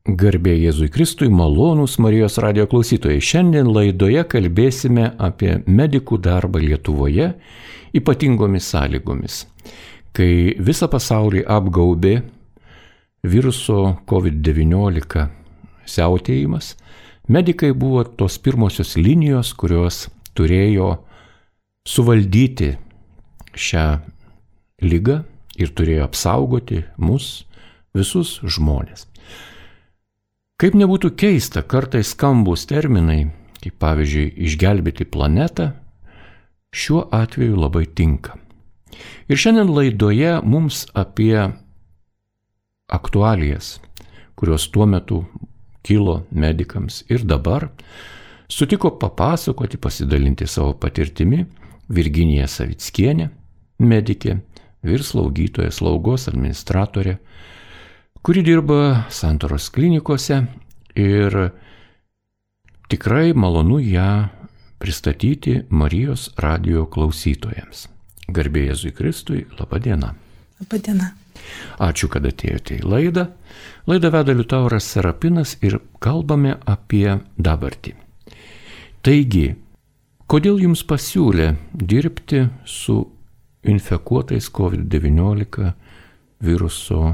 Garbė Jėzui Kristui, malonūs Marijos radijo klausytojai. Šiandien laidoje kalbėsime apie medikų darbą Lietuvoje ypatingomis sąlygomis. Kai visą pasaulį apgaubė viruso COVID-19 siautėjimas, medikai buvo tos pirmosios linijos, kurios turėjo suvaldyti šią ligą ir turėjo apsaugoti mus visus žmonės. Kaip nebūtų keista, kartais skambūs terminai, kaip pavyzdžiui išgelbėti planetą, šiuo atveju labai tinka. Ir šiandien laidoje mums apie aktualijas, kurios tuo metu kilo medikams ir dabar, sutiko papasakoti, pasidalinti savo patirtimi Virginija Savickienė, medikė, vyr slaugytoja, slaugos administratorė, kuri dirba Santaros klinikose ir tikrai malonu ją pristatyti Marijos radijo klausytojams. Garbė Jėzui Kristui, laba diena. Labą dieną. Ačiū, kad atėjote į laidą. Laidą veda Liutauras Serapinas ir kalbame apie dabartį. Taigi, kodėl jums pasiūlė dirbti su infekuotais COVID-19 viruso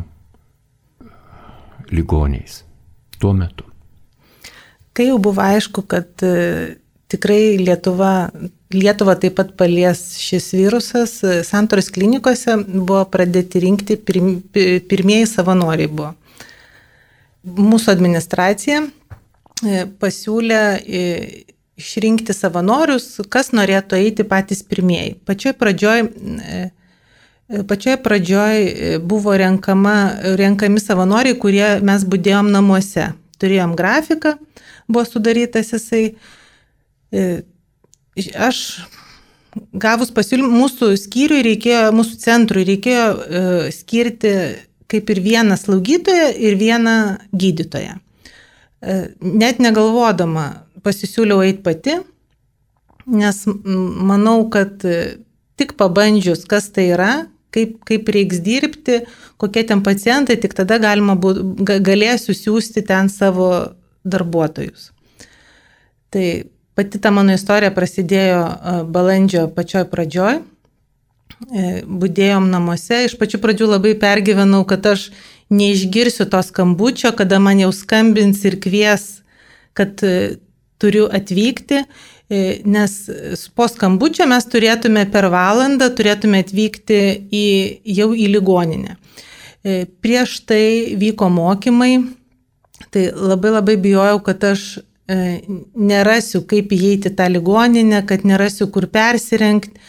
ligoniais tuo metu? Kai jau buvo aišku, kad tikrai Lietuvą taip pat palies šis virusas, Santaros klinikose buvo pradėti rinkti pirmieji savanoriai buvo. Mūsų administracija pasiūlė išrinkti savanorius, kas norėtų eiti patys pirmieji. Pačioje pradžioj buvo renkami savanoriai, kurie mes budėjom namuose. Turėjom grafiką, buvo sudarytas jisai. Aš gavus pasiūlymą, mūsų centrui reikėjo skirti kaip ir vieną slaugytoją ir vieną gydytoją. Net negalvodama pasisiūliau eiti pati, nes manau, kad tik pabandžius, kas tai yra, kaip reiks dirbti, kokie ten pacientai, tik tada galėsiu siųsti ten savo darbuotojus. Tai pati ta mano istorija prasidėjo balandžio pačioj pradžioj. Budėjom namuose. Iš pačių pradžių labai pergyvenau, kad aš neišgirsiu to skambučio, kada man jau skambins ir kvies, kad turiu atvykti, nes po skambučio mes turėtume per valandą atvykti jau į ligoninę. Prieš tai vyko mokymai, tai labai bijojau, kad aš nerasiu, kaip įeiti tą ligoninę, kad nerasiu, kur persirengti,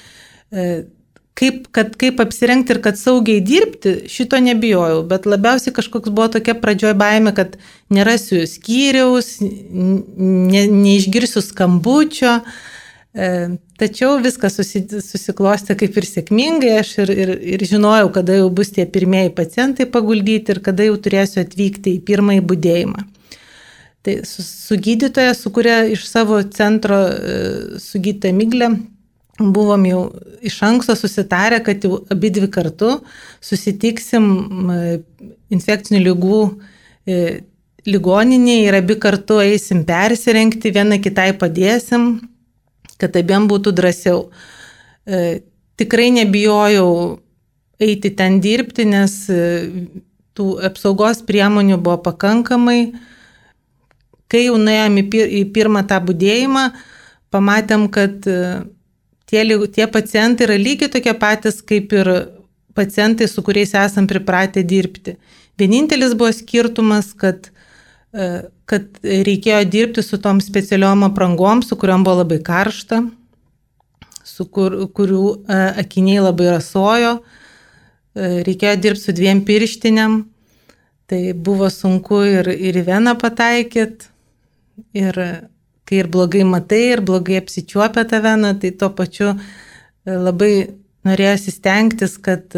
kaip apsirengti ir kad saugiai dirbti, šito nebijojau, bet labiausiai kažkoks buvo tokia pradžioj baimė, kad nerasiu skyriaus, neišgirsiu skambučio, tačiau viskas susiklostė kaip ir sėkmingai, aš ir žinojau, kada jau bus tie pirmieji pacientai paguldyti ir kada jau turėsiu atvykti į pirmąjį budėjimą. Tai su gydytoja, su kuria iš savo centro su gydytoja Miglė, buvom jau iš anksto susitarę, kad jau abidvi kartu susitiksim infekcinių ligų ligoninėje ir abi kartu eisim persirengti, viena kitai padėsim, kad abiem būtų drąsiau. Tikrai nebijojau eiti ten dirbti, nes tų apsaugos priemonių buvo pakankamai. Kai jau nuėjom į pirmą tą budėjimą, pamatėm, kad tie pacientai yra lygiai tokie patys, kaip ir pacientai, su kuriais esam pripratę dirbti. Vienintelis buvo skirtumas, kad reikėjo dirbti su tom specialiom aprangom, su kuriuom buvo labai karšta, kurių akiniai labai rasojo, reikėjo dirbti su 2 pirštinėm, tai buvo sunku ir į veną pataikyti, ir kai ir blogai matai, ir blogai apsičiuopia tą veną, tai tuo pačiu labai norėjosi stengtis, kad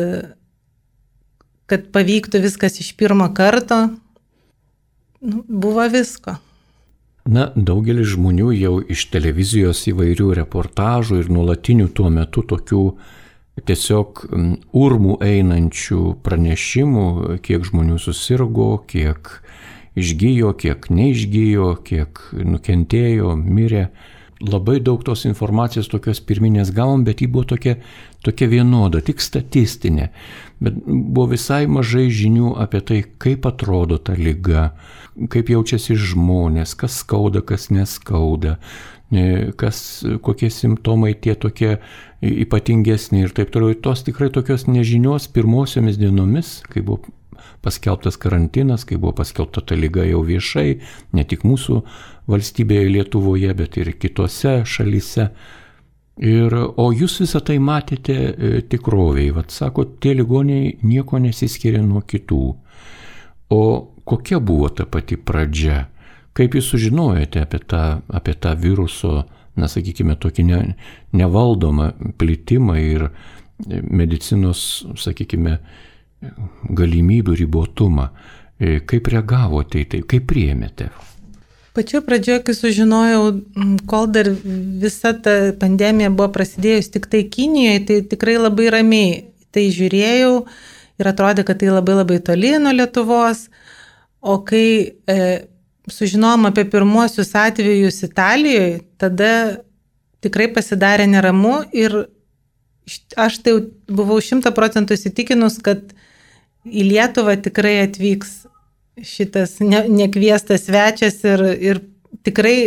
pavyktų viskas iš pirmo karto. Buvo visko. Na, daugelis žmonių jau iš televizijos įvairių reportažų ir nuolatinių tuo metu tokių tiesiog urmų einančių pranešimų, kiek žmonių susirgo, kiek išgyjo, kiek neišgyjo, kiek nukentėjo, mirė. Labai daug tos informacijos tokios pirminės gavom, bet ji buvo tokia vienoda, tik statistinė. Bet buvo visai mažai žinių apie tai, kaip atrodo ta liga, kaip jaučiasi žmonės, kas skauda, kas neskauda, kokie simptomai tie tokie ypatingesni ir taip toliau. Tos tikrai tokios nežinios pirmosiomis dienomis, kai buvo paskelbtas karantinas, kai buvo paskelbta ta liga jau viešai, ne tik mūsų valstybėje Lietuvoje, bet ir kitose šalyse. O jūs visą tai matėte tikroviai. Vat sako, tie ligoniai nieko nesiskiria nuo kitų. O kokia buvo ta pati pradžia? Kaip jūs sužinojote apie tą viruso, sakykime, tokį nevaldomą plitimą ir medicinos, sakykime, galimybių ribotumą? Kaip reagavote į tai, kaip priėmėte? Pačioje pradžioje, kai sužinojau, kol dar visa ta pandemija buvo prasidėjus tik tai Kinijoje, tai tikrai labai ramiai tai žiūrėjau ir atrodė, kad tai labai labai toli nuo Lietuvos. O kai sužinojom apie pirmuosius atvejus Italijoje, tada tikrai pasidarė neramu ir aš tai buvau 100% įsitikinus, kad į Lietuvą tikrai atvyks šitas nekviestas svečias ir tikrai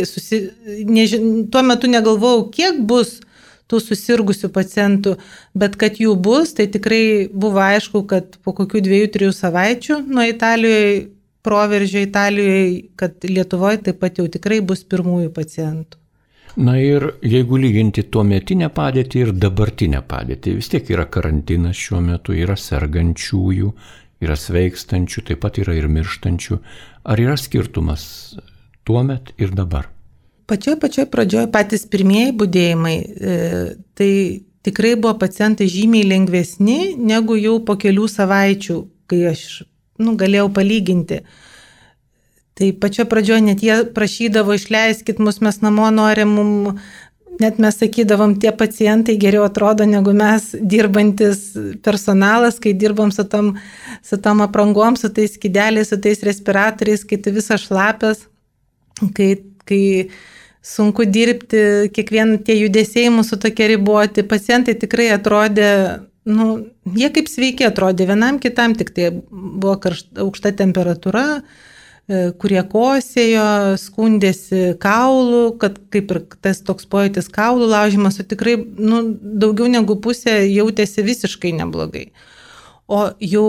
tuo metu negalvojau, kiek bus tų susirgusių pacientų, bet kad jų bus, tai tikrai buvo aišku, kad po kokių 2-3 savaičių nuo proveržio Italijoje, kad Lietuvoje taip pat jau tikrai bus pirmųjų pacientų. Na ir jeigu lyginti tuometinę padėtį ir dabartinę padėtį, vis tiek yra karantinas šiuo metu, yra sergančiųjų, yra sveikstančių, taip pat yra ir mirštančių. Ar yra skirtumas tuomet ir dabar? Pačioj pradžioje patys pirmieji budėjimai, tai tikrai buvo pacientai žymiai lengvesni negu jau po kelių savaičių, kai aš galėjau palyginti. Tai pačioje pradžioje net jie prašydavo, išleiskit mus, mes namo norim, net mes sakydavom, tie pacientai geriau atrodo negu mes dirbantis personalas, kai dirbom su tom aprangom, su tais skydeliais, su tais respiratoriais, kai tu visas šlapias, kai sunku dirbti, kiekvien tie judesiai mūsų tokie riboti. Pacientai tikrai atrodė, jie kaip sveiki atrodė, vienam kitam tik tai buvo aukšta temperatūra, kurie kosėjo, skundėsi kaulų, kad kaip ir tas toks pojūtis kaulų laužimas, o tikrai daugiau negu pusė jautėsi visiškai neblogai. O jau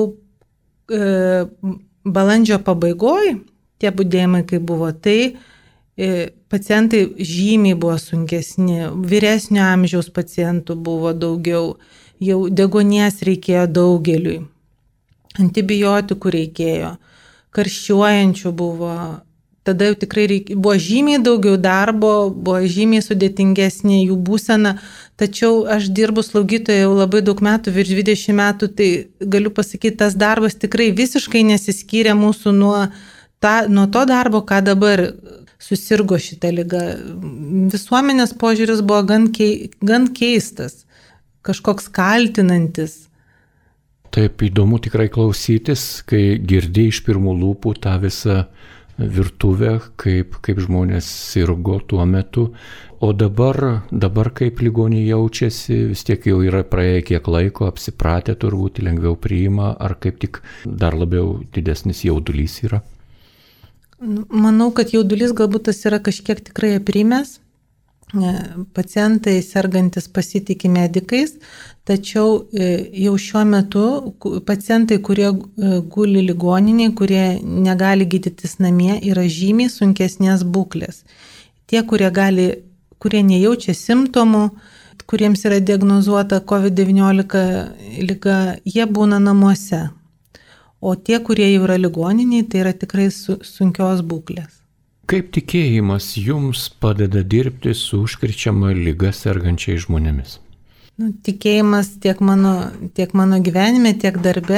balandžio pabaigoje, tie budėjimai kai buvo, tai pacientai žymiai buvo sunkesni, vyresnio amžiaus pacientų buvo daugiau, jau deguonies reikėjo daugeliui, antibiotikų reikėjo, karščiuojančių buvo, tada jau tikrai buvo žymiai daugiau darbo, buvo žymiai sudėtingesnė jų būsena, tačiau aš dirbu slaugytoja jau labai daug metų, virš 20 metų, tai galiu pasakyti, tas darbas tikrai visiškai nesiskyrė mūsų nuo to darbo, ką dabar susirgo šitą ligą. Visuomenės požiūris buvo gan keistas, kažkoks kaltinantis. Taip įdomu tikrai klausytis, kai girdi iš pirmų lūpų tą visą virtuvę, kaip žmonės sirgo tuo metu. O dabar kaip ligoniai jaučiasi, vis tiek jau yra praėję kiek laiko, apsipratę turbūt, lengviau priima, ar kaip tik dar labiau didesnis jaudulys yra? Manau, kad jaudulys galbūt tas yra kažkiek tikrai aprimęs. Pacientai sergantis pasitikė medikais, tačiau jau šiuo metu pacientai, kurie guli ligoniniai, kurie negali gydytis namie, yra žymiai sunkesnės būklės. Tie, kurie nejaučia simptomų, kuriems yra diagnozuota COVID-19 liga, jie būna namuose. O tie, kurie jau yra ligoniniai, tai yra tikrai sunkios būklės. Kaip tikėjimas jums padeda dirbti su užkrečiama liga sergančiai žmonėmis? Tikėjimas tiek mano gyvenime, tiek darbe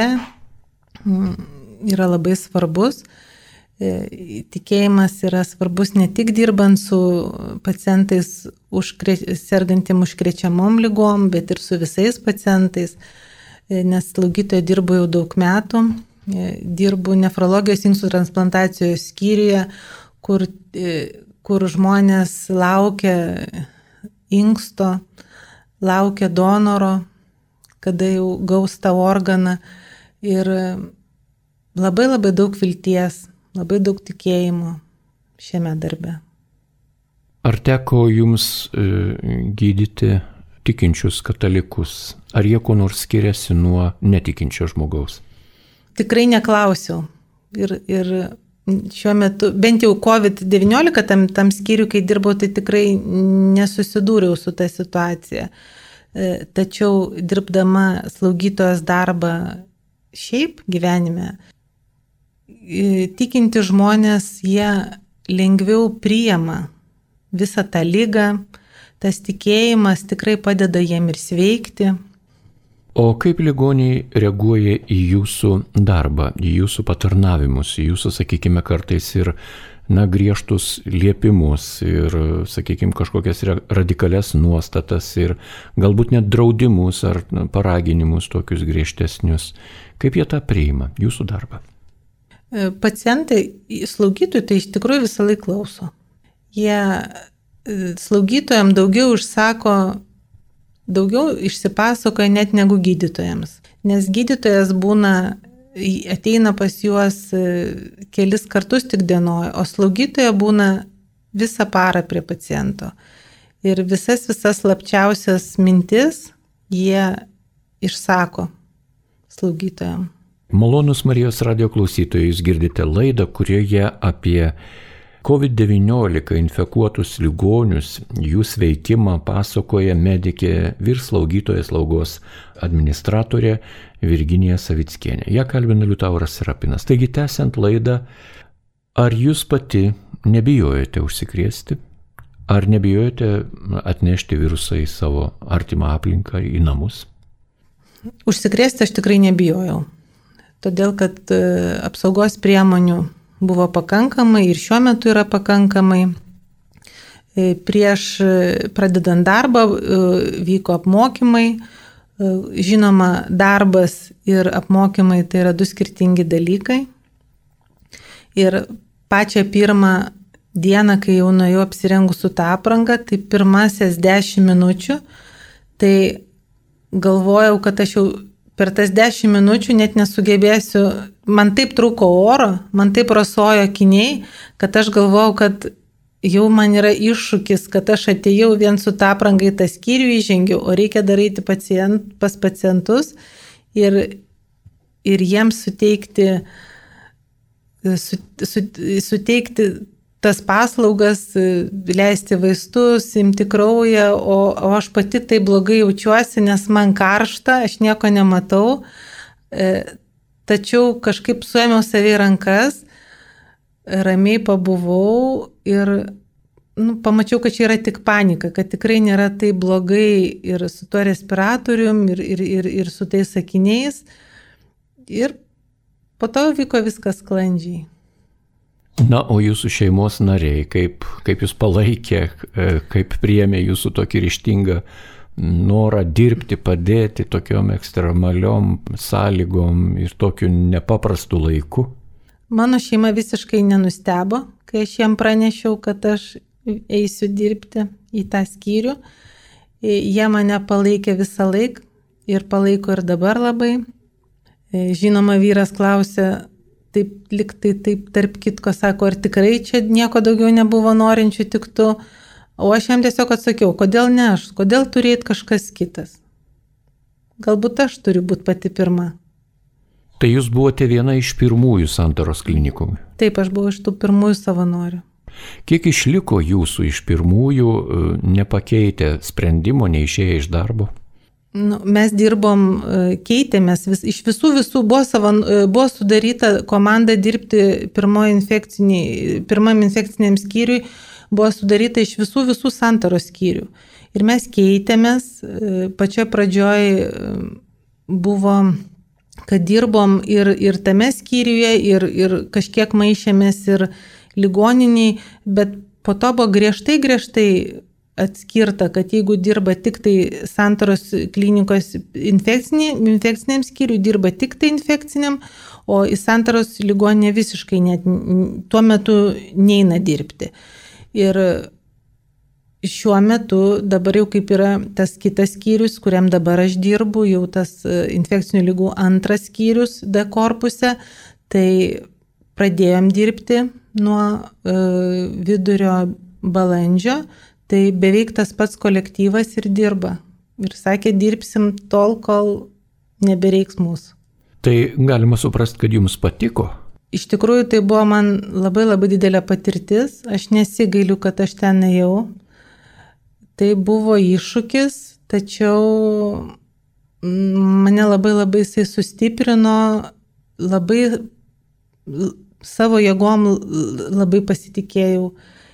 yra labai svarbus. Tikėjimas yra svarbus ne tik dirbant su pacientais sergantiem užkrečiamom ligom, bet ir su visais pacientais, nes slaugytoja dirbu jau daug metų. dirbu nefrologijos inkstų transplantacijos skyriuje, kur žmonės laukia inksto, laukia donoro, kada jau gaus tą organą. Ir labai labai daug vilties, labai daug tikėjimo šiame darbe. Ar teko jums gydyti tikinčius katalikus? Ar jie kuo nors skiriasi nuo netikinčio žmogaus? Tikrai neklausiau. Ir šiuo metu, bent jau COVID-19 tam skyriui, kai dirbau, tai tikrai nesusidūriau su ta situacija. Tačiau dirbdama slaugytojos darbą šiaip gyvenime, tikinti žmonės, jie lengviau priima visą tą ligą, tas tikėjimas tikrai padeda jiem ir sveikti. O kaip ligoniai reaguoja į jūsų darbą, į jūsų patarnavimus, į jūsų, sakykime, kartais ir griežtus liepimus ir, sakykime, kažkokias radikalias nuostatas ir galbūt net draudimus ar paraginimus tokius griežtesnius? Kaip jie tą priima, jūsų darbą? Pacientai, slaugytojai tai iš tikrųjų visą laiką klauso. Jie slaugytojams daugiau išsipasakoja net negu gydytojams. Nes gydytojas ateina pas juos kelis kartus tik dienoje, o slaugytoja būna visą parą prie paciento. Ir visas slapčiausias mintis jie išsako slaugytojams. Malonūs Marijos radijo klausytojai, jūs girdite laidą, kurioje apie COVID-19 infekuotus ligonius, jų sveikimą pasakoja medikė slaugytoja slaugos administratorė Virginija Savickienė. Ją kalbina Liutauras Serapinas. Taigi, tęsiant laidą, ar jūs pati nebijojate užsikrėsti? Ar nebijojate atnešti virusą į savo artimą aplinką, į namus? Užsikrėsti aš tikrai nebijojau. Todėl, kad apsaugos priemonių buvo pakankamai ir šiuo metu yra pakankamai. Prieš pradedant darbą vyko apmokymai. Žinoma, darbas ir apmokymai tai yra du skirtingi dalykai. Ir pačią pirmą dieną, kai jau nuėjau apsirengus su tą aprangą, tai pirmasis 10 minučių, tai galvojau, kad aš jau per tas 10 minučių net nesugebėsiu, man taip trūko oro, man taip rasojo akiniai, kad aš galvojau, kad jau man yra iššūkis, kad aš atėjau vien su tą aprangą į tą skyrių įžengiau, o reikia daryti pas pacientus ir jiems suteikti tas paslaugas, leisti vaistus, imti kraują, o aš pati tai blogai jaučiuosi, nes man karšta, aš nieko nematau. Tačiau kažkaip suėmiau save į rankas, ramiai pabuvau ir pamačiau, kad čia yra tik panika, kad tikrai nėra taip blogai ir su tuo respiratorium, ir su tais sakiniais. Ir po to vyko viskas sklandžiai. Na, o jūsų šeimos nariai, kaip jūs palaikė, kaip priėmė jūsų tokį ryžtingą norą dirbti, padėti tokiom ekstremaliom sąlygom ir tokiu nepaprastu laiku? Mano šeima visiškai nenustebo, kai aš jiem pranešiau, kad aš eisiu dirbti į tą skyrių. Jie mane palaikė visą laiką ir palaiko ir dabar labai. Žinoma, vyras klausė, taip tarp kitko sako, ar tikrai čia nieko daugiau nebuvo norinčių tik tu, o aš jam tiesiog atsakiau, kodėl ne aš, kodėl turėti kažkas kitas. Galbūt aš turiu būti pati pirma. Tai jūs buvote viena iš pirmųjų Santaros klinikų? Taip, aš buvau iš tų pirmųjų savanorių. Kiek išliko jūsų iš pirmųjų, nepakeitę sprendimo, neišėję iš darbo? Mes dirbom, keitėmės, iš visų buvo sudaryta komanda dirbti pirmam infekciniam skyriui, buvo sudaryta iš visų Santaros skyrių. Ir mes keitėmės, pačioje pradžioje buvo, kad dirbom ir tame skyriuje, ir kažkiek maišėmės ir ligoniniai, bet po to buvo griežtai atskirta, kad jeigu dirba tik tai Santaros klinikos infekciniam skyriui, dirba tik tai infekciniam, o į Santaros ligoninę visiškai net tuo metu neina dirbti. Ir šiuo metu dabar jau kaip yra tas kitas skyrius, kuriam dabar aš dirbu, jau tas infekcinių ligų antras skyrius D korpuse, tai pradėjom dirbti nuo vidurio balandžio, tai beveik tas pats kolektyvas ir dirba. Ir sakė, dirbsim tol, kol nebereiks mūsų. Tai galima suprasti, kad jums patiko? Iš tikrųjų, tai buvo man labai labai didelė patirtis. Aš nesigailiu, kad aš ten ėjau. Tai buvo iššūkis, tačiau mane labai labai jisai sustiprino, labai savo jėgom labai pasitikėjau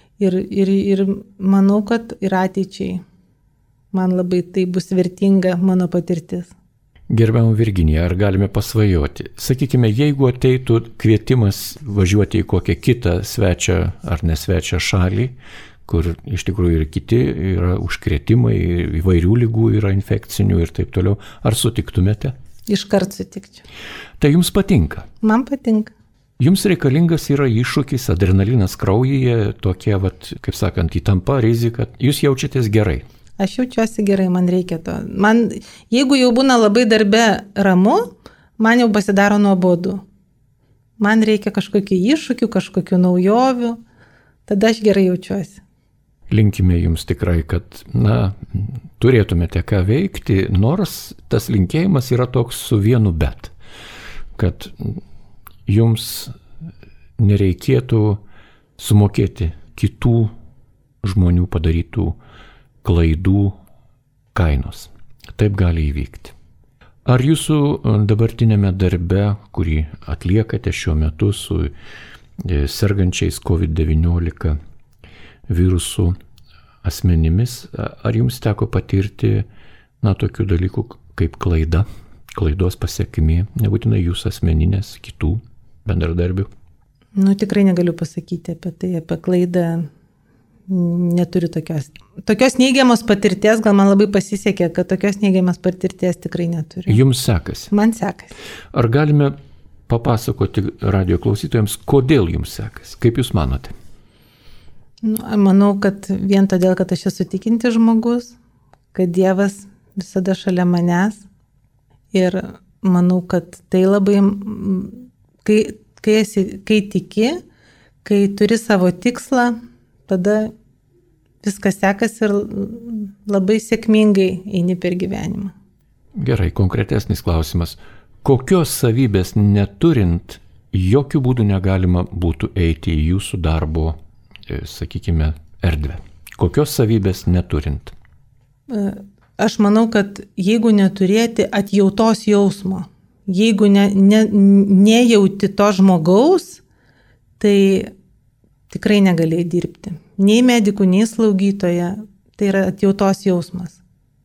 ir manau, kad ir ateičiai man labai tai bus vertinga mano patirtis. Gerbiama Virginija, ar galime pasvajoti? Sakykime, jeigu ateitų kvietimas važiuoti į kokią kitą svečią ar nesvečią šalį, kur iš tikrųjų ir kiti yra užkrėtimai, įvairių lygų yra infekcinių ir taip toliau, ar sutiktumėte? Iškart sutikčiau. Tai jums patinka? Man patinka. Jums reikalingas yra iššūkis, adrenalinas kraujyje, tokie, kaip sakant, įtampa, rizika. Jūs jaučiatės gerai? Aš jaučiuosi gerai, man reikia to. Jeigu jau būna labai darbe ramu, man jau pasidaro nuobodu. Man reikia kažkokių iššūkių, kažkokių naujovių, tada aš gerai jaučiuosi. Linkime jums tikrai, kad, turėtumėte ką veikti, nors tas linkėjimas yra toks su vienu bet, kad jums nereikėtų sumokėti kitų žmonių padarytų klaidų kainos. Taip gali įvykti. Ar jūsų dabartinėme darbe, kurį atliekate šiuo metu su sergančiais COVID-19 virusų asmenimis, ar jums teko patirti tokių dalykų kaip klaida, klaidos pasiekimė, nebūtinai jūsų asmeninės, kitų bendradarbių? Tikrai negaliu pasakyti apie tai, apie klaidą. Neturiu tokios neigiamos patirties, gal man labai pasisekė, kad tokios neigiamos patirties tikrai neturiu. Jums sekasi? Man sekasi. Ar galime papasakoti radio klausytojams, kodėl jums sekasi? Kaip jūs manote? Manau, kad vien todėl, kad aš esu tikintis žmogus, kad Dievas visada šalia manęs. Ir manau, kad tai labai, kai tiki, kai turi savo tikslą, tada viskas sekasi ir labai sėkmingai eini per gyvenimą. Gerai, konkretesnis klausimas. Kokios savybės neturint, jokių būdų negalima būtų eiti į jūsų darbo, sakykime, erdvę? Kokios savybės neturint? Aš manau, kad jeigu neturėti atjautos jausmo, jeigu nejauti to žmogaus, tai tikrai negalėjai dirbti. Nei medikų, nei slaugytoja. Tai yra atjautos jausmas.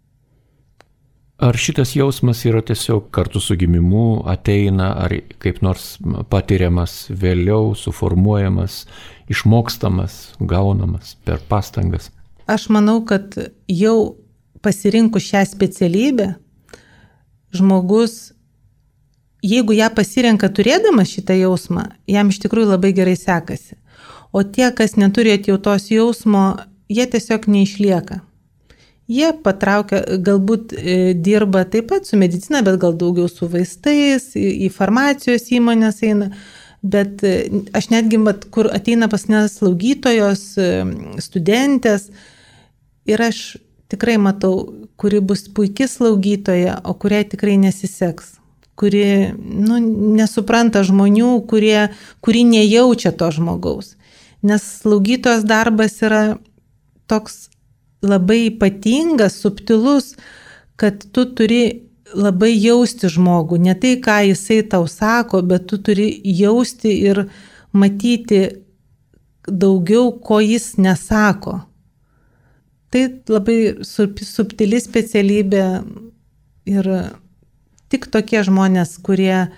Ar šitas jausmas yra tiesiog kartu su gimimu ateina, ar kaip nors patiriamas vėliau, suformuojamas, išmokstamas, gaunamas per pastangas? Aš manau, kad jau pasirinkus šią specialybę, žmogus, jeigu ją pasirenka turėdamas šitą jausmą, jam iš tikrųjų labai gerai sekasi. O tie, kas neturi atjautos jausmo, jie tiesiog neišlieka. Jie patraukia, galbūt dirba taip pat su medicina, bet gal daugiau su vaistais, į farmacijos įmonės eina. Bet aš netgi, kur ateina pas nes slaugytojos, studentės, ir aš tikrai matau, kuri bus puiki slaugytoja, o kuriai tikrai nesiseks. Kuri nesupranta žmonių, kuri nejaučia to žmogaus. Nes slaugytojos darbas yra toks labai ypatingas, subtilus, kad tu turi labai jausti žmogų. Ne tai, ką jisai tau sako, bet tu turi jausti ir matyti daugiau, ko jis nesako. Tai labai subtili specialybė ir tik tokie žmonės, kurie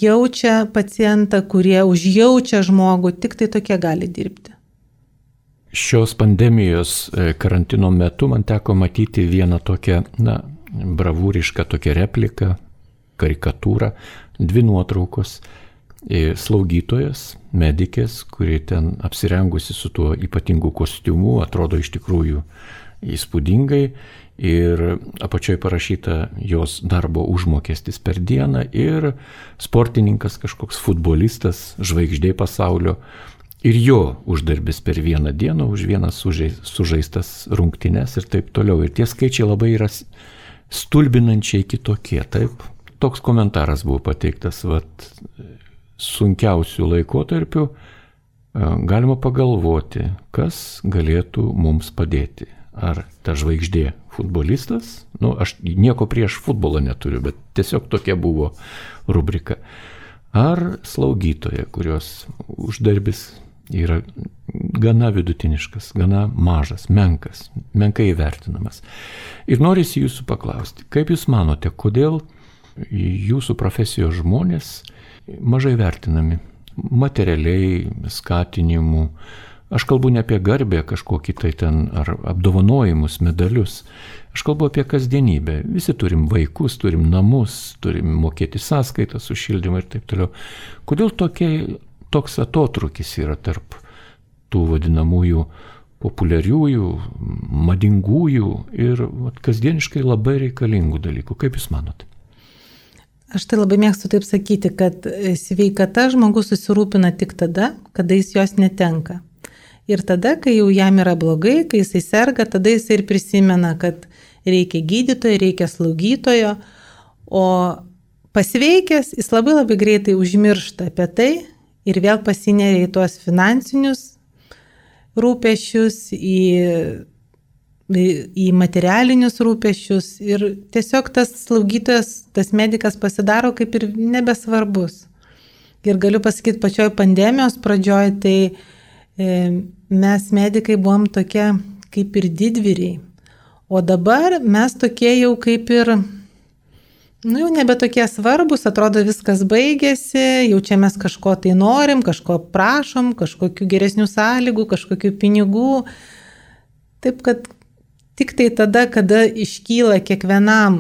jaučia pacientą, kurie užjaučia žmogų, tik tai tokie gali dirbti. Šios pandemijos karantino metu man teko matyti vieną tokią, bravūrišką tokią repliką, karikatūrą, 2 nuotraukos. Slaugytojas, medikės, kuri ten apsirengusi su tuo ypatingu kostiumu, atrodo iš tikrųjų įspūdingai, ir apačioje parašyta jos darbo užmokestis per dieną, ir sportininkas, kažkoks futbolistas, žvaigždė pasaulio, ir jo uždarbis per vieną dieną už vienas sužaistas rungtynes ir taip toliau. Ir tie skaičiai labai yra stulbinančiai kitokie. Taip, toks komentaras buvo pateiktas, sunkiausių laikotarpių galima pagalvoti, kas galėtų mums padėti. Ar ta žvaigždė futbolistas? Aš nieko prieš futbolą neturiu, bet tiesiog tokia buvo rubrika. Ar slaugytoja, kurios uždarbis yra gana vidutiniškas, gana mažas, menkai įvertinamas. Ir norisi jūsų paklausti, kaip jūs manote, kodėl jūsų profesijos žmonės mažai vertinami materialiai, skatinimu? Aš kalbu ne apie garbę kažkokį tai ten ar apdovanojimus, medalius. Aš kalbu apie kasdienybę. Visi turim vaikus, turim namus, turim mokėti sąskaitas už šildymą ir taip toliau. Kodėl toks atotrūkis yra tarp tų vadinamųjų populiariųjų, madingųjų ir kasdieniškai labai reikalingų dalykų? Kaip jūs manote? Aš tai labai mėgstu taip sakyti, kad sveikata žmogus susirūpina tik tada, kada jis jos netenka. Ir tada, kai jau jam yra blogai, kai jisai serga, tada jisai ir prisimena, kad reikia gydytojo, reikia slaugytojo, o pasveikęs jis labai labai greitai užmiršta apie tai ir vėl pasineria į tuos finansinius rūpesčius, į materialinius rūpesčius ir tiesiog tas slaugytojas, tas medikas pasidaro kaip ir nebesvarbus. Ir galiu pasakyti, pačioj pandemijos pradžioj, tai mes medikai buvom tokie kaip ir didvyriai, o dabar mes tokie jau kaip ir, jau nebe tokie svarbus, atrodo viskas baigėsi, jau čia mes kažko tai norim, kažko prašom, kažkokių geresnių sąlygų, kažkokių pinigų. Taip kad tik tai tada, kada iškyla kiekvienam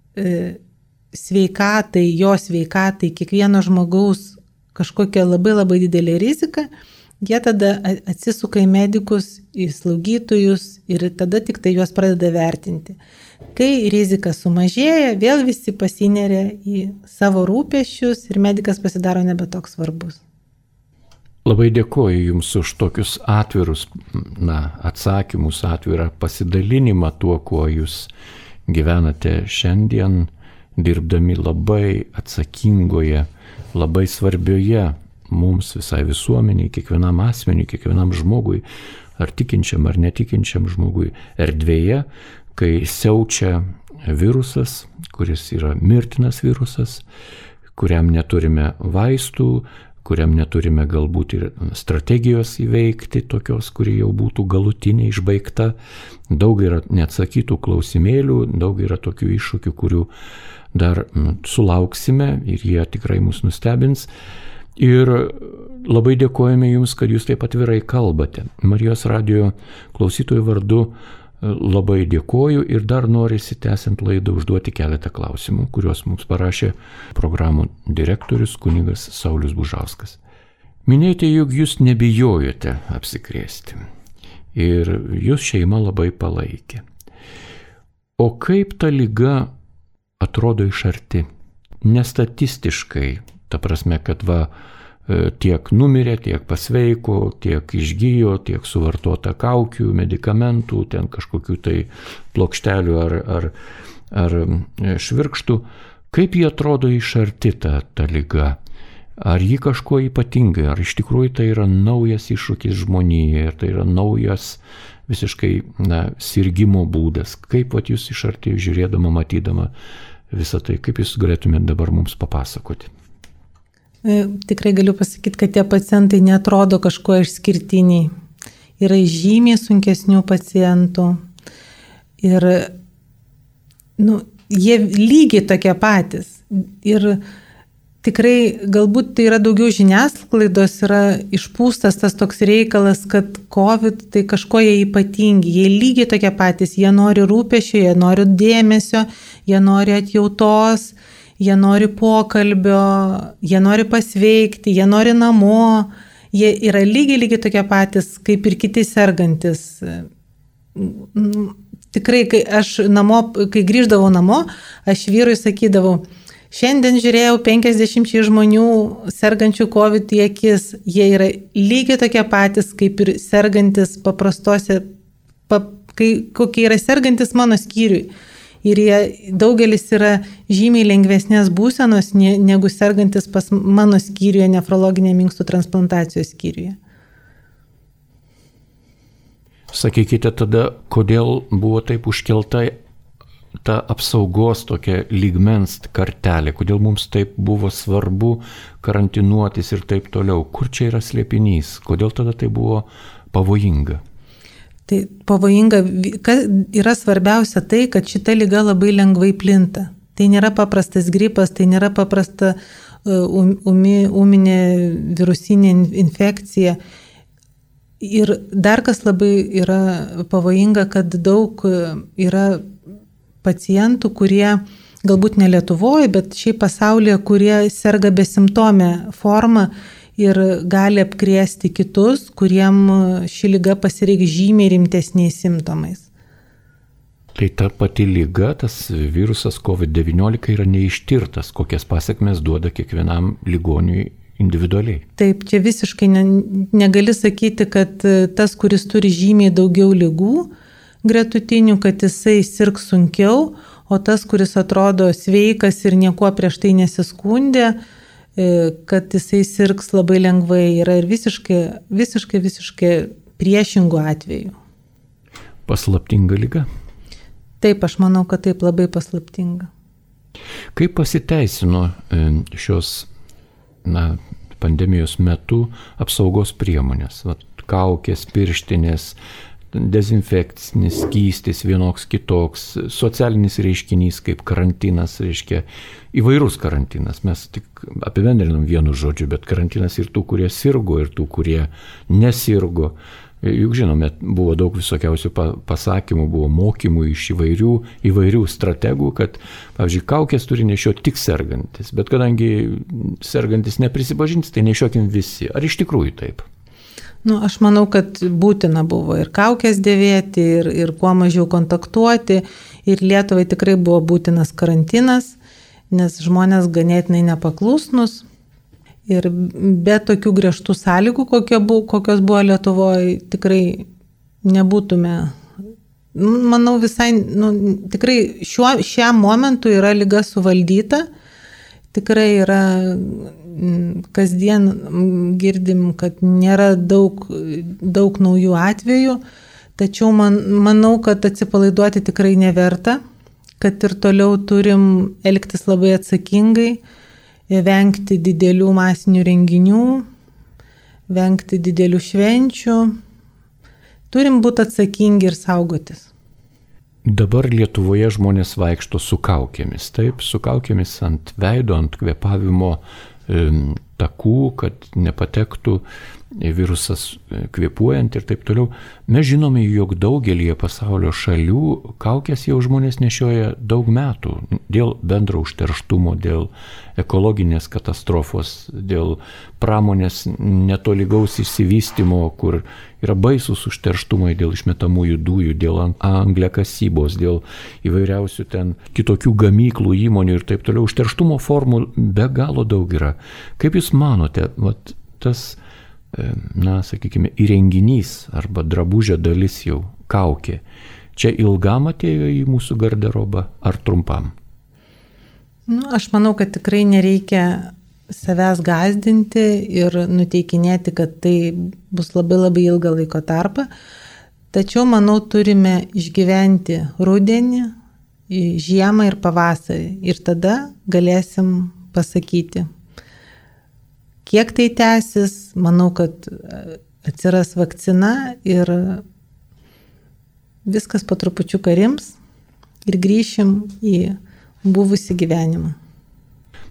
sveikatai, jo sveikatai, kiekvieno žmogaus kažkokia labai labai didelė rizika, jie tada atsisuka į medikus, į slaugytojus ir tada tik tai juos pradeda vertinti. Kai rizika sumažėja, vėl visi pasineria į savo rūpesčius ir medikas pasidaro nebe toks svarbus. Labai dėkoju Jums už tokius atvirus atsakymus, atvirą pasidalinimą tuo, kuo Jūs gyvenate šiandien, dirbdami labai atsakingoje, labai svarbioje mums visai visuomeniai, kiekvienam asmeniui, kiekvienam žmogui, ar tikinčiam, ar netikinčiam žmogui erdvėje, kai siaučia virusas, kuris yra mirtinas virusas, kuriam neturime vaistų, kuriam neturime galbūt ir strategijos įveikti, tokios, kuri jau būtų galutinė, išbaigta. Daug yra neatsakytų klausimėlių, daug yra tokių iššūkių, kurių dar sulauksime ir jie tikrai mus nustebins. Ir labai dėkojame Jums, kad Jūs taip atvirai kalbate. Marijos radijo klausytojų vardu labai dėkoju ir dar norisi tęsiant laidą užduoti keletą klausimų, kuriuos mums parašė programų direktorius kunigas Saulius Bužauskas. Minėjote, jog Jūs nebijojote apsikrėsti ir Jūs šeima labai palaikė. O kaip ta liga atrodo iš arti? Nestatistiškai, ta prasme, kad tiek numirė, tiek pasveiko, tiek išgyjo, tiek suvartota kaukių, medikamentų, ten kažkokių tai plokštelių ar švirkštų. Kaip jie atrodo iš arti ta liga? Ar ji kažkuo ypatingai, ar iš tikrųjų tai yra naujas iššūkis žmonijai, ir tai yra naujas visiškai sirgimo būdas? Kaip Jūs iš arti žiūrėdama, matydama visą tai, kaip Jūs galėtumėte dabar mums papasakoti? Tikrai galiu pasakyti, kad tie pacientai neatrodo kažkuo išskirtiniai. Yra žymiai sunkesnių pacientų. Ir jie lygiai tokie patys. Ir tikrai galbūt tai yra daugiau žiniasklaidos, yra išpūstas tas toks reikalas, kad COVID tai kažko jie ypatingi, jie lygiai tokie patys, jie nori rūpesčio, jie nori dėmesio, jie nori atjautos, jie nori pokalbio, jie nori pasveikti, jie nori namo, jie yra lygiai tokie patys, kaip ir kiti sergantis. Tikrai, kai grįždavau namo, aš vyrui sakydavau, šiandien žiūrėjau 50 žmonių sergančių COVID į akis, jie yra lygiai tokie patys, kaip ir sergantis paprastose, kokie yra sergantis mano skyriui. Ir daugelis yra žymiai lengvesnės būsenos, negu sergantis pas mano skyriuje, nefrologinėje inkstų transplantacijos skyriuje. Sakykite tada, kodėl buvo taip užkelta ta apsaugos tokia lygmens kartelė, kodėl mums taip buvo svarbu karantinuotis ir taip toliau. Kur čia yra slėpinys? Kodėl tada tai buvo pavojinga? Tai pavojinga, yra svarbiausia tai, kad šita liga labai lengvai plinta. Tai nėra paprastas gripas, tai nėra paprasta ūminė virusinė infekcija. Ir dar kas labai yra pavojinga, kad daug yra pacientų, kurie galbūt ne Lietuvoje, bet šiaip pasaulyje, kurie serga besimptomę formą ir gali apkrėsti kitus, kuriem ši liga pasireikš žymiai rimtesniais simptomais. Tai ta pati liga, tas virusas COVID-19 yra neištirtas, kokias pasekmes duoda kiekvienam ligoniui individualiai. Taip, čia visiškai negali sakyti, kad tas, kuris turi žymiai daugiau ligų gretutinių, kad jisai sirgs sunkiau, o tas, kuris atrodo sveikas ir niekuo prieš tai nesiskundė, kad jisai sirgs labai lengvai, yra ir visiškai priešingų atvejų. Paslaptinga liga? Taip, aš manau, kad taip labai paslaptinga. Kaip pasiteisino šios pandemijos metu apsaugos priemonės? Kaukės, pirštinės, dezinfekcinis skystis vienoks kitoks, socialinis reiškinys kaip karantinas, reiškia įvairus karantinas. Mes tik apibendrinam vienu žodžiu, bet karantinas ir tų, kurie sirgo, ir tų, kurie nesirgo. Juk žinome, buvo daug visokiausių pasakymų, buvo mokymų iš įvairių strategų, kad, pavyzdžiui, kaukės turi nešioti tik sergantis, bet kadangi sergantis neprisipažins, tai nešiokim visi. Ar iš tikrųjų taip? Aš manau, kad būtina buvo ir kaukės dėvėti, ir kuo mažiau kontaktuoti. Ir Lietuvai tikrai buvo būtinas karantinas, nes žmonės ganėtinai nepaklusnus. Ir be tokių griežtų sąlygų, kokios buvo Lietuvoje, tikrai nebūtume. Manau, visai, tikrai šiam momentu yra liga suvaldyta. Tikrai yra, kasdien girdim, kad nėra daug naujų atvejų, tačiau manau, kad atsipalaiduoti tikrai neverta, kad ir toliau turim elgtis labai atsakingai, vengti didelių masinių renginių, vengti didelių švenčių, turim būti atsakingi ir saugotis. Dabar Lietuvoje žmonės vaikšto su kaukėmis, taip, su kaukėmis ant veido, ant kvėpavimo takų, kad nepatektų virusas kvėpuojant ir taip toliau. Mes žinome, jog daugelį pasaulio šalių kaukės jau žmonės nešioja daug metų dėl bendro užterštumo, dėl ekologinės katastrofos, dėl pramonės netolygaus išsivystymo, kur yra baisus užterštumai dėl išmetamųjų dujų, dėl angliakasybos, dėl įvairiausių ten kitokių gamyklų, įmonių ir taip toliau. Užterštumo formų be galo daug yra. Kaip Jūs manote, tas sakykime, įrenginys arba drabužio dalis jau kaukė, čia ilgam atėjo į mūsų garderobą ar trumpam? Aš manau, kad tikrai nereikia savęs gąsdinti ir nuteikinėti, kad tai bus labai labai ilgą laiko tarpą. Tačiau, manau, turime išgyventi rudenį, žiemą ir pavasarį. Ir tada galėsim pasakyti, kiek tai tęsis. Manau, kad atsiras vakcina ir viskas po trupučiuką rims ir grįšim į buvusį gyvenimą.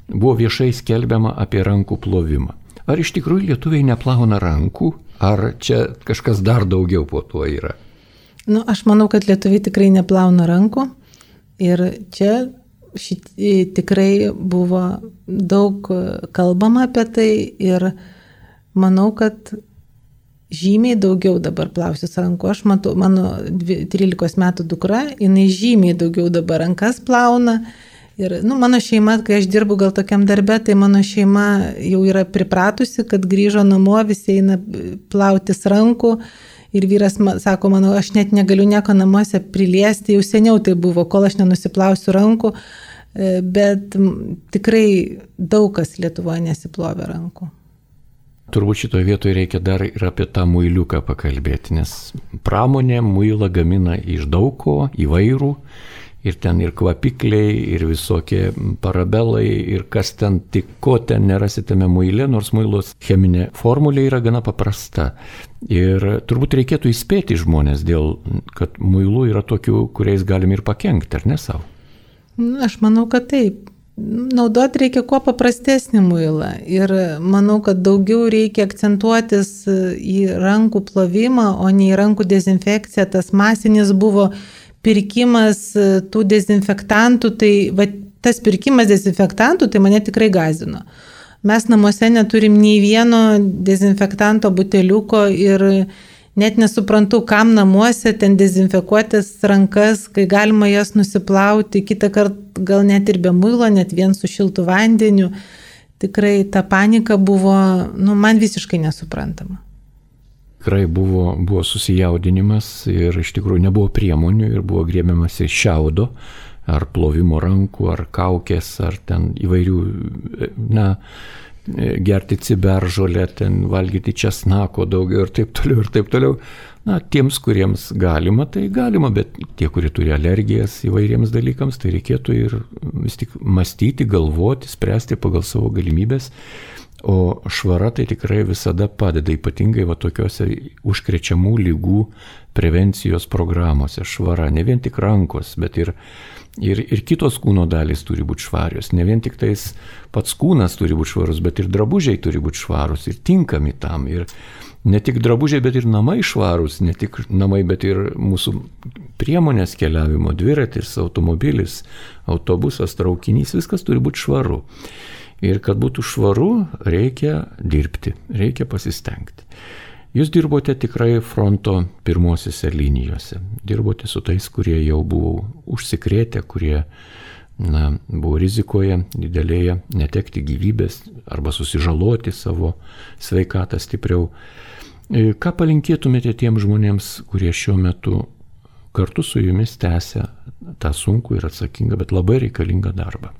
buvo viešai skelbiama apie rankų plovimą. Ar iš tikrųjų lietuviai neplauna rankų, ar čia kažkas dar daugiau po to yra? Aš manau, kad lietuviai tikrai neplauna rankų ir čia tikrai buvo daug kalbama apie tai ir manau, kad žymiai daugiau dabar plausis rankų. Aš matau, mano 13 metų dukra, jinai žymiai daugiau dabar rankas plauna. Ir mano šeima, kai aš dirbu gal tokiam darbe, tai mano šeima jau yra pripratusi, kad grįžo namo, visi eina plautis rankų. Ir vyras sako, aš net negaliu nieko namuose priliesti, jau seniau tai buvo, kol aš nenusiplausiu rankų. Bet tikrai daug kas Lietuvoje nesiplovė rankų. Turbūt šitoje vietoje reikia dar ir apie tą muiliuką pakalbėti, nes pramonė muilą gamina iš daug ko, įvairių, ir ten ir kvapikliai, ir visokie parabelai, ir kas ten tik ko ten nerasitame muile, nors muilos cheminė formulė yra gana paprasta. Ir turbūt reikėtų įspėti žmonės kad muilų yra tokių, kuriais galim ir pakenkti, ar ne savo? Aš manau, kad taip. Naudoti reikia kuo paprastesnį muilą ir manau, kad daugiau reikia akcentuotis į rankų plovimą, o ne į rankų dezinfekciją. Tas masinis buvo pirkimas tų dezinfektantų, tai tas pirkimas dezinfektantų tai mane tikrai gąsdino. Mes namuose neturim nei vieno dezinfektanto buteliuko ir net nesuprantu, kam namuose ten dezinfekuotis rankas, kai galima jas nusiplauti, kitą kartą gal net ir be muilo, net vien su šiltu vandeniu. Tikrai ta panika buvo, man visiškai nesuprantama. Tikrai buvo susijaudinimas ir iš tikrųjų nebuvo priemonių ir buvo griebiamasi šiaudo, ar plovimo rankų, ar kaukės, ar ten įvairių, gerti ciberžolę, ten valgyti česnako daugiau ir taip toliau ir taip toliau. Tiems, kuriems galima, tai galima, bet tie, kurie turi alergijas įvairiems dalykams, tai reikėtų ir vis tik mąstyti, galvoti, spręsti pagal savo galimybės. O švara tai tikrai visada padeda, ypatingai tokiuose užkrečiamų lygų prevencijos programuose. Švara, ne vien tik rankos, bet ir kitos kūno dalys turi būti švarios. Ne vien tik tais pats kūnas turi būti švarus, bet ir drabužiai turi būti švarus ir tinkami tam. Ir ne tik drabužiai, bet ir namai švarus, ne tik namai, bet ir mūsų priemonės keliavimo, dviratis, automobilis, autobusas, traukinys, viskas turi būti švaru. Ir kad būtų švaru, reikia dirbti, reikia pasistengti. Jūs dirbote tikrai fronto pirmosiose linijose. Dirbote su tais, kurie jau buvo užsikrėtę, kurie buvo rizikoje didelėje netekti gyvybės arba susižaloti savo sveikatą stipriau. Ką palinkėtumėte tiems žmonėms, kurie šiuo metu kartu su jumis tęsia tą sunkų ir atsakingą, bet labai reikalingą darbą?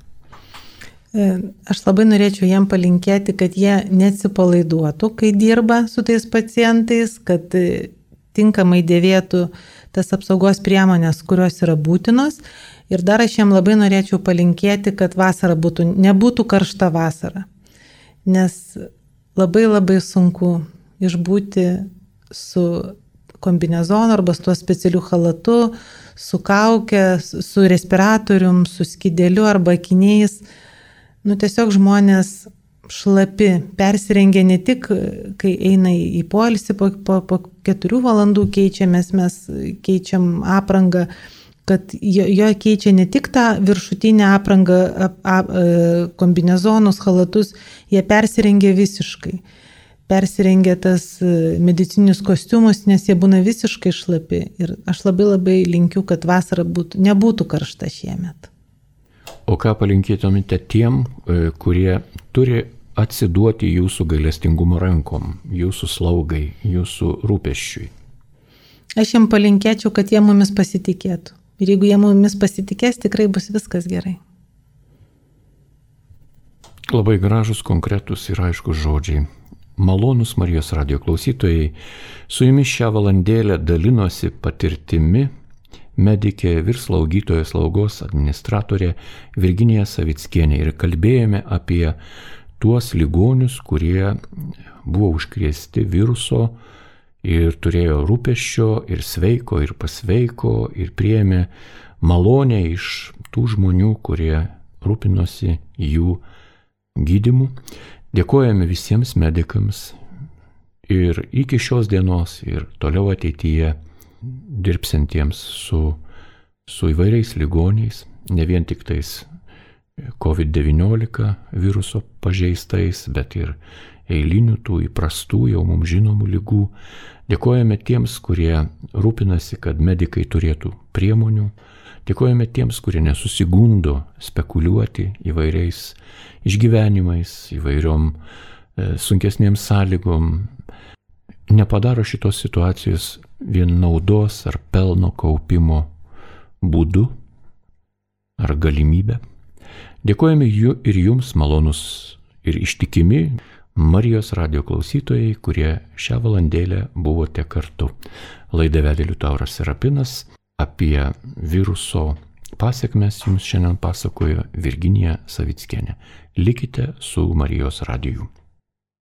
Aš labai norėčiau jiem palinkėti, kad jie neatsipalaiduotų, kai dirba su tais pacientais, kad tinkamai dėvėtų tas apsaugos priemonės, kurios yra būtinos. Ir dar aš jiem labai norėčiau palinkėti, kad vasara nebūtų karšta vasara. Nes labai labai sunku išbūti su kombinezonu arba su tuo specialiu chalatu, su kauke, su respiratorium, su skydeliu arba akiniais. Tiesiog žmonės šlapi, persirengia ne tik, kai eina į poilsį, po 4 valandų keičiamės, mes keičiam aprangą, kad jo keičia ne tik tą viršutinę aprangą, kombinezonus, chalatus, jie persirengia visiškai. Persirengia tas medicininius kostiumus, nes jie būna visiškai šlapi. Ir aš labai labai linkiu, kad vasara nebūtų karšta šiemet. O ką palinkėtumėte tiem, kurie turi atsiduoti jūsų gailestingumo rankom, jūsų slaugai, jūsų rūpesčiui? Aš jiem palinkėčiau, kad jie mumis pasitikėtų. Ir jeigu jie mumis pasitikės, tikrai bus viskas gerai. Labai gražus, konkretus ir aiškus žodžiai. Malonus Marijos radijo klausytojai, su jumis šią valandėlę dalinosi patirtimi medikė ir slaugytoja slaugos administratorė Virginija Savickienė ir kalbėjome apie tuos ligonius, kurie buvo užkrėsti viruso ir turėjo rūpesčio ir sveiko ir pasveiko ir priėmė malonę iš tų žmonių, kurie rūpinosi jų gydymu. Dėkojame visiems medikams ir iki šios dienos ir toliau ateityje dirbsantiems su įvairiais ligoniais, ne vien tik tais COVID-19 viruso pažeistais, bet ir eilinių tų įprastų jau mums žinomų lygų. Dėkojame tiems, kurie rūpinasi, kad medikai turėtų priemonių. Dėkojame tiems, kurie nesusigundo spekuliuoti įvairiais išgyvenimais, įvairiom sunkesnėm sąlygom. Nepadaro šitos situacijos vien naudos ar pelno kaupimo būdu ar galimybę. Dėkojame ir jums, malonus ir ištikimi Marijos radijo klausytojai, kurie šią valandėlę buvote kartu. Laidą vedė Liutauras Serapinas, apie viruso pasekmes jums šiandien pasakojo Virginija Savickienė. Likite su Marijos radiju.